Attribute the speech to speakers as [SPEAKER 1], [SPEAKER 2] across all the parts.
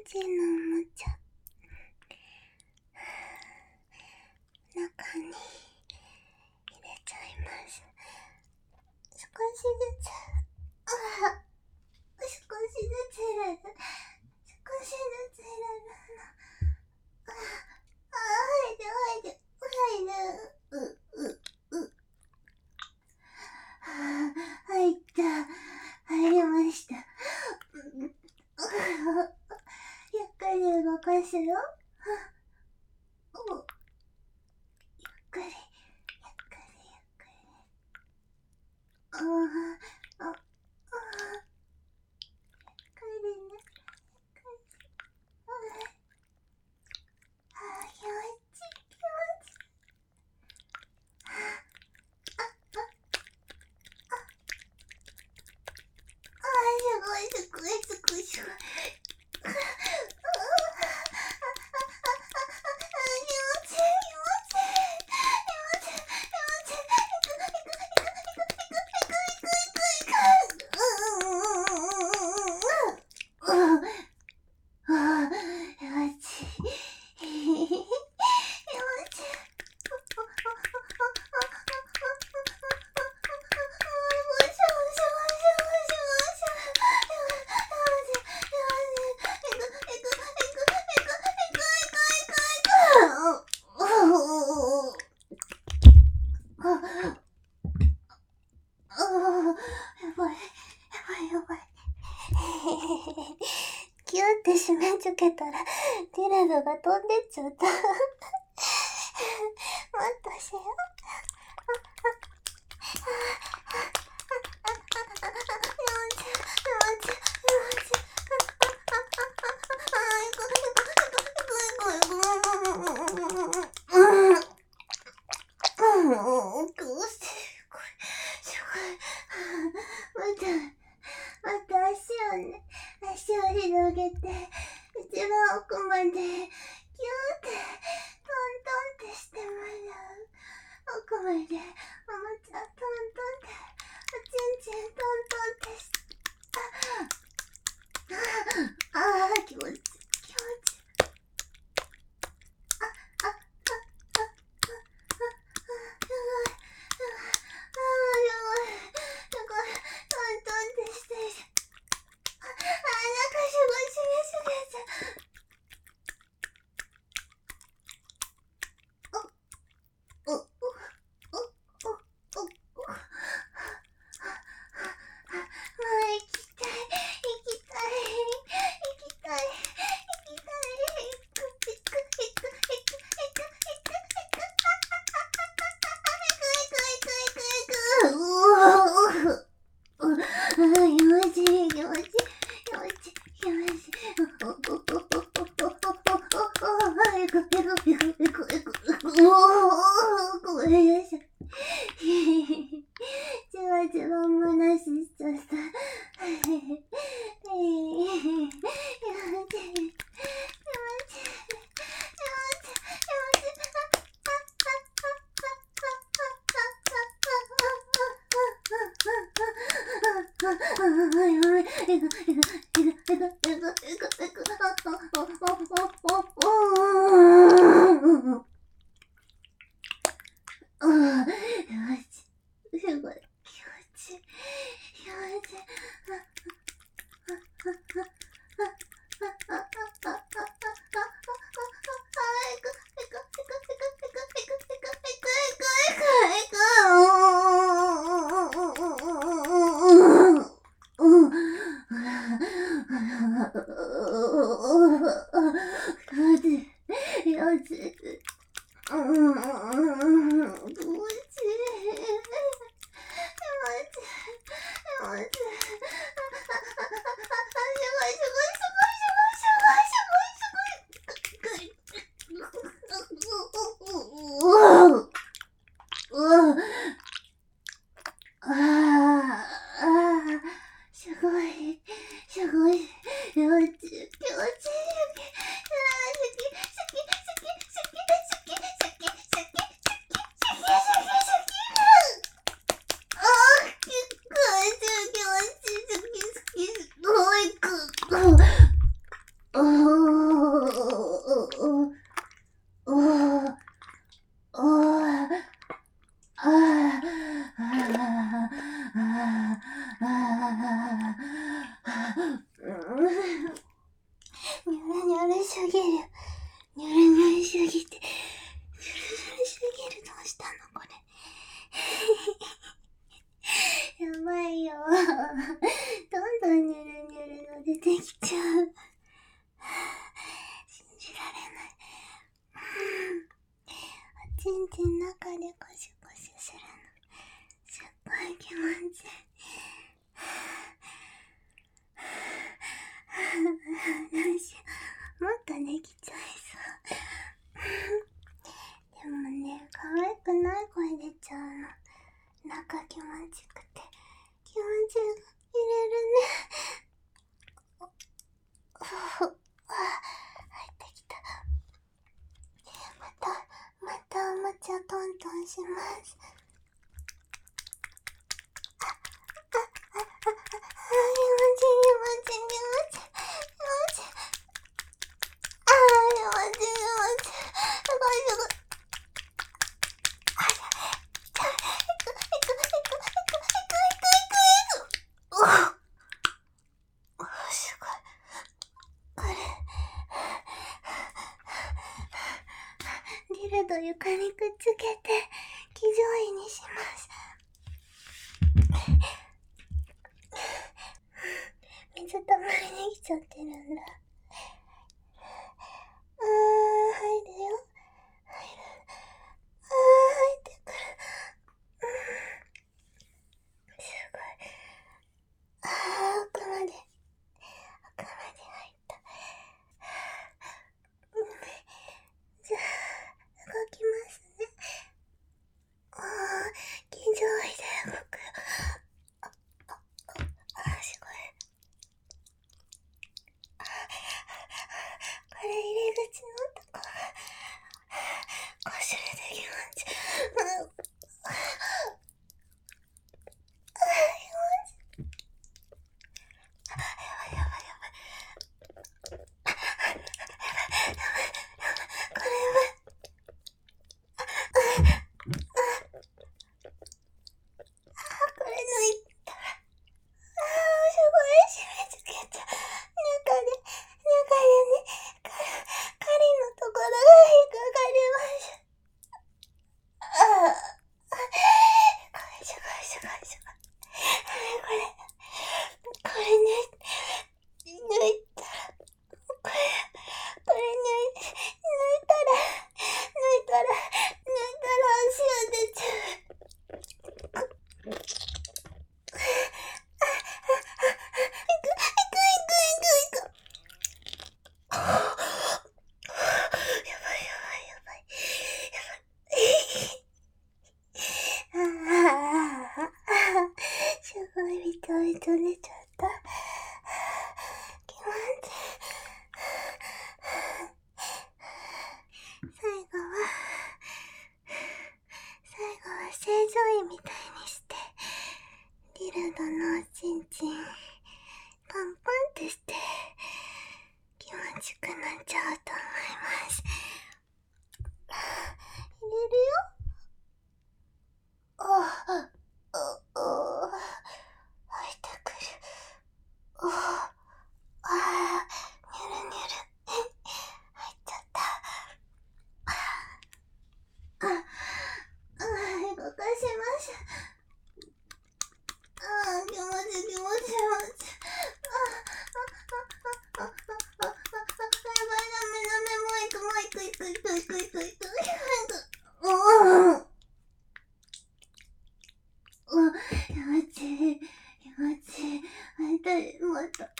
[SPEAKER 1] ちのおもちゃ、中に入れちゃいます。少しずつ、少しずつ入れる。少しずつ入れるの。入る。入った。入りました。ゆっくり動かすよ。ゆっくり。すごい。キューって締めつけたらティラノが飛んでっちゃった。もっとしよう。足を広げて、一番奥まで、キューって、トントンってしてもらう。奥まで、おもちゃトントンって、おちんちんトントンってして、気持ちいい。 ぎる。ニュルニュルすぎて。ニュルニュルすぎる。どうしたのこれ。やばいよ。どんどんニュルニュルの出てきちゃう。信じられない。おちんちん中でゴシゴシするの。すっごい気持ちいい。どうしよう。もっとできちゃいそう。でもね、可愛くない声出ちゃうの。中気持ちくて。気持ち入れるね。入ってきた。またおもちゃトントンします。気持ちいい。ディルド床にくっつけて騎乗位にします。水たまりに来ちゃってるんだ。入るよ。入ってくる。すごい。奥まで入った。じゃあ、動きますね。騎乗位で動くよ。すごい。これ入り口のとここすれて気持ちいい。すごいビトビト出ちゃった。気持ちいい。最後は正常位みたいにしてディルドのおちんちんパンパンってして気持ちくなっちゃうと思います。入れるよ。入ってくる。ニュルニュル入っちゃった。動かします。気持ちいい。やばい、ダメ、もう行く。気持ちいい。会いたい、もっと。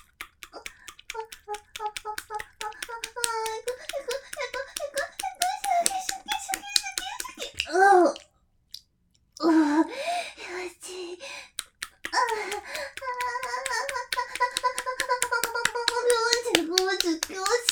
[SPEAKER 1] 気持ちいい。